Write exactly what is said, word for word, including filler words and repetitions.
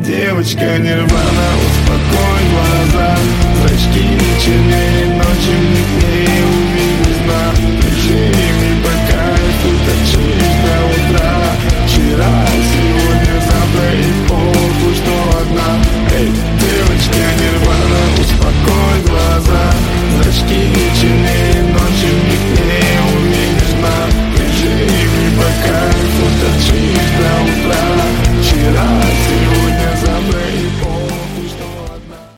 Девочка Нирвана, успокой глаза. Зрачки не чернее, ночью не